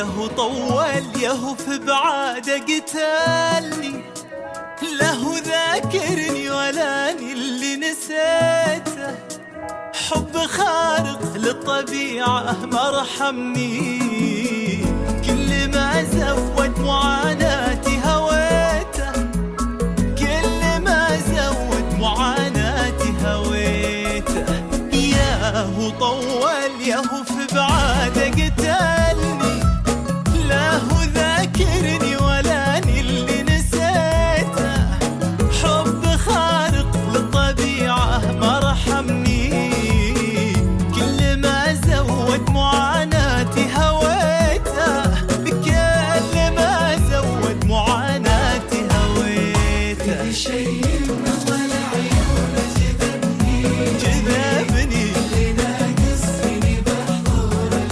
ياهو طول ياهو في بعاده قتلني، له ذاكرني ولاني اللي نسيته، حب خارق للطبيعة ما رحمني، كل ما زود معاناتي هويته، كل ما زود معاناتي هويته، ياهو طول ياهو في بعاده قتلني، له ذاكرني ولاني اللي نسيته، حب خارق للطبيعة ما رحمني، كل ما زود معاناتي هويته، كل ما زود معاناتي هويته. في شيء من أول عيونه جذبني اللي ناقص فيني بحضوره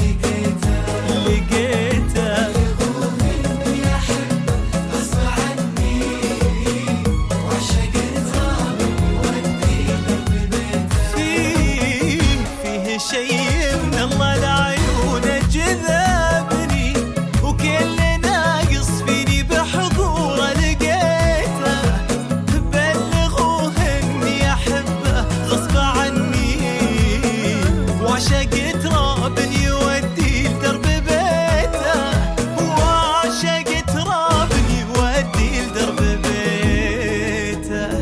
لقيته يغومني أحبه غصب عني، وعشقت رابي وديله ببيته. فيه شيء من الله لعيونه جذبني، وكل ناقص فيني بحضوره لقيته، بلغوه اني احبه غصب عني، وعشقت راب يودي لدرب بيته، وعشقت راب يودي لدرب بيته.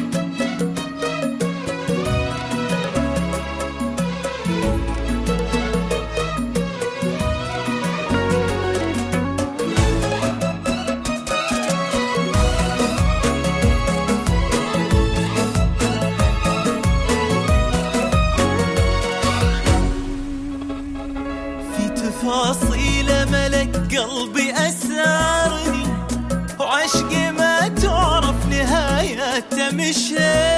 في تفاصيل ملك قلبي أسرني، وعشقي ما تعرف نهايته مشي،